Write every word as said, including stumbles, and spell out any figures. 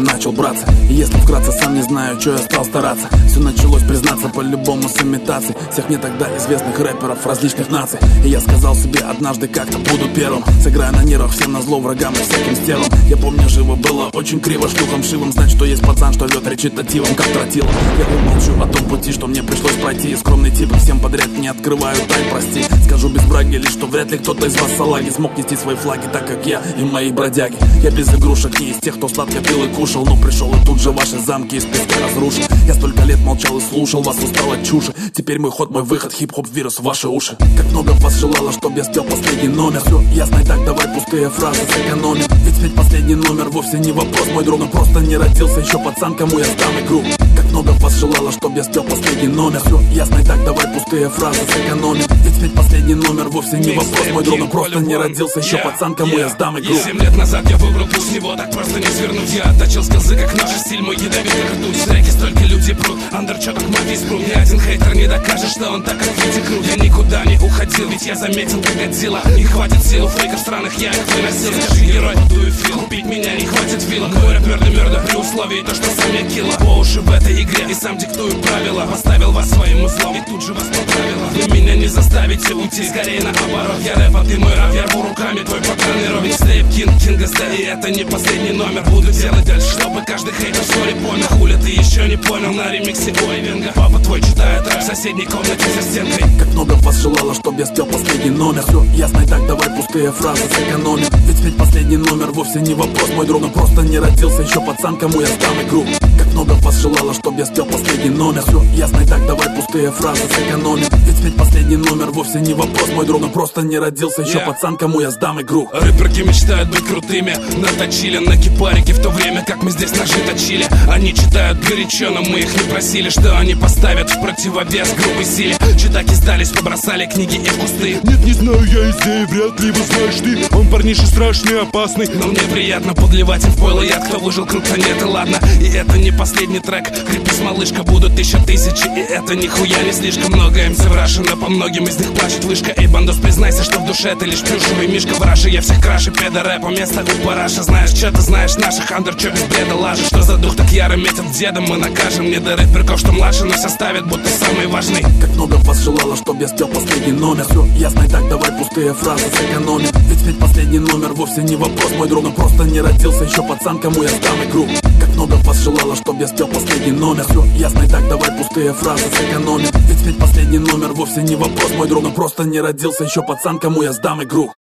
начал браться. И если вкратце, сам не знаю, что я стал стараться. Все началось, признаться, по-любому с имитацией всех мне тогда известных рэперов различных наций. И я сказал себе однажды, как-то буду первым. Сыграя на нервах всем назло врагам и всяким стервам. Я помню, живо было очень криво, шлюхом шивом. Знать, что есть пацан, что вет речитативом, как тротилом. Я умолчу о том пути, что мне пришлось пройти. И скромный тип, и всем подряд не открываю тай, прости. Скажу без браги лишь, что вряд ли кто-то из вас салаги смог нести свои флаги, так как я и мои бродяги. Я без игрушек, не из тех, кто сладко пил и кушал, но пришел и тут же ваши замки из песка разрушил. Я столько лет молчал и слушал, вас устал от чуши. Теперь мой ход, мой выход, хип-хоп вирус в ваши уши. Как много вас желало, чтоб я спел последний номер. Все ясно, и так давай пустые фразы сэкономим. Ведь спеть последний номер вовсе не вопрос, мой друг. Но просто не родился еще пацан, кому я сдам игру. Как много вас желало, чтоб я спел последний номер. Все ясно, и так давай пустые фразы сэкономим. Ведь спеть последний номер вовсе не вопрос, мой друг. Но просто не родился еще пацан, кому я сдам игру. Семь лет назад я выбрал путь, с него так просто не свернуть. Я отточил скилзы, как нож, стиль мой ядовит, как ртуть. В треке столько люди прут, андерчо как мафия спрут. Ни один хейтер не докажет, что он так как Витя крут. Я никуда не уходил, ведь я заметил, как Годзилла. Не хватит сил, фейков странных я их выносил. Скажи, герой, дую фил, купить меня не хватит вилла. Мой рэп мёртвый мёртвый при условии то, что сам я килла. По уши в этой игре и сам диктую правила. Поставил вас своим узлом и тут же вас поправила. Вы меня не заставите уйти, скорее наоборот. Я рэп, а ты мой раб, я рву руками твой покорный рот. Микстейп Кинг, Кинга Ст, и это не последний номер. Буду делать дальше, чтобы каждый хейтер вскоре помер. Хуля ты еще не понял на ремиксе Ой Венга. Папа твой читает рэп в соседней комнате за стенкой. Как много вас желало, чтоб я спел последний номер. Все ясно, и так давай пустые фразы сэкономим. Ведь спеть последний номер вовсе не вопрос, мой друг. Но просто не родился еще пацан, кому я сдам игру. Как много вас желало, чтоб я спел последний номер. Все ясно, и так давай пустые фразы сэкономим. Ведь спеть последний номер вовсе не вопрос, мой друг. Но просто не родился еще yeah. пацан, кому я сдам игру. Рэперки мечтают быть крутыми, наточили на кипарике, в то время как мы здесь ножи точили. Они читают горячо, но мы их не просили, что они поставят в противовес грубой силе. Читаки сдались, побросали книги и в кусты. Нет, не знаю я идеи, вряд ли вы знаешь ты. Он парниша страшный, опасный, но мне приятно подливать им в пойло яд. Кто выжил, круто нет, и ладно. И это не последний трек, крепись, малышка, будут еще тысячи. И это нихуя не слишком много. Эм си в Раше, но по многим из них плачет вышка. Эй, бандос, признайся, что в душе ты лишь плюшевый мишка в Раше. Я всех краше, педорэпа, место у параша. Знаешь, что ты знаешь наших андер, чё без бреда лажи. Что за дух так яро метит деда, мы накажем. Не до рэперков, что младше, но все ставят, будто самый важный. Как много вас желало, чтоб я спел последний номер. Все ясно, и так давай пустые фразы сэкономим. Ведь спеть последний номер вовсе не вопрос, мой друг. Но просто не родился еще пацан, кому я сдам игру. Как много вас желало, чтоб я спел последний номер. Все ясно, и так давай пустые фразы сэкономим. Ведь спеть последний номер вовсе не вопрос, мой друг. Но просто не родился еще пацан, кому я сдам игру.